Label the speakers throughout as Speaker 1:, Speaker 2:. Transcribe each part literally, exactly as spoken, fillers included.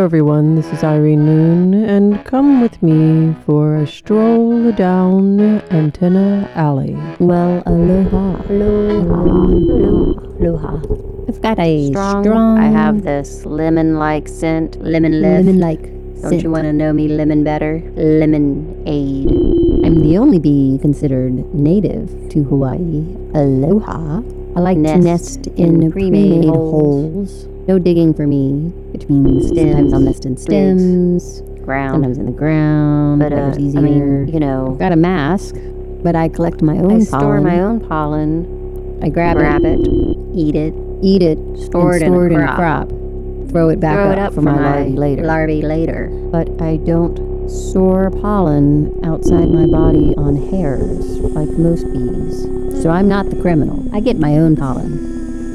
Speaker 1: everyone, this is Irene Moon, and come with me for a stroll down Antenna Alley.
Speaker 2: Well, aloha. Aloha. Aloha. I've got a
Speaker 3: strong,
Speaker 2: strong...
Speaker 3: I have this lemon-like scent, lemon lift.
Speaker 2: Lemon-like
Speaker 3: Don't
Speaker 2: scent.
Speaker 3: you want to know me lemon better? Lemonade.
Speaker 2: I'm the only bee considered native to Hawaii. Aloha. I like
Speaker 3: Nest
Speaker 2: to nest in,
Speaker 3: in
Speaker 2: pre-made,
Speaker 3: pre-made
Speaker 2: holes. holes. No digging for me, which means
Speaker 3: Stems,
Speaker 2: sometimes I'll nest in stems,
Speaker 3: ground.
Speaker 2: sometimes in the ground,
Speaker 3: But, uh,
Speaker 2: whatever's easier.
Speaker 3: I mean, you know.
Speaker 2: I've got a mask, but I collect my own
Speaker 3: I
Speaker 2: pollen.
Speaker 3: store my own pollen.
Speaker 2: I grab,
Speaker 3: grab
Speaker 2: it,
Speaker 3: it, eat it,
Speaker 2: eat it,
Speaker 3: store
Speaker 2: and
Speaker 3: it in
Speaker 2: store
Speaker 3: a
Speaker 2: it in a
Speaker 3: crop.
Speaker 2: crop. Throw it back
Speaker 3: Throw
Speaker 2: up,
Speaker 3: it up
Speaker 2: for, my, larvae later.
Speaker 3: larvae later.
Speaker 2: But I don't store pollen outside my body on hairs like most bees. So I'm not the criminal. I get my own pollen.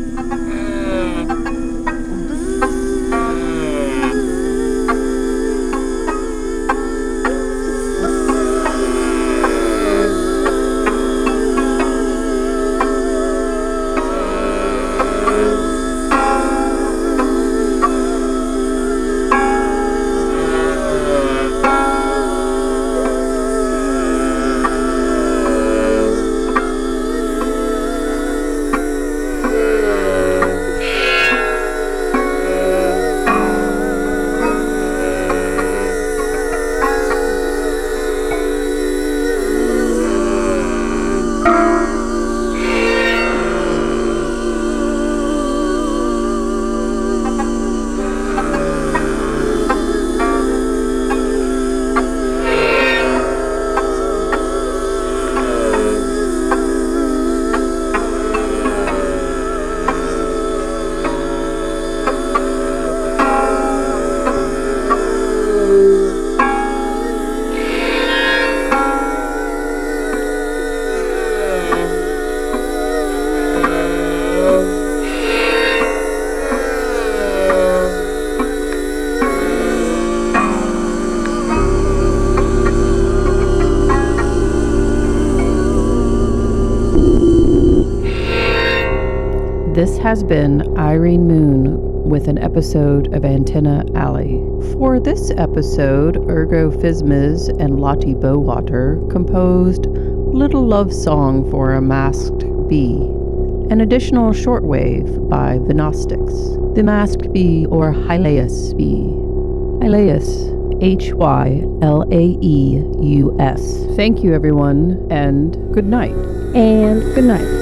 Speaker 1: This has been Irene Moon with an episode of Antenna Alley. For this episode, Ergo Fismes and Lottie Bowater composed Little Love Song for a Masked Bee, an additional shortwave by the Gnostics. The Masked Bee, or Hylaeus bee. Hylaeus, H Y L A E U S. Thank you, everyone, and good night.
Speaker 2: And good night.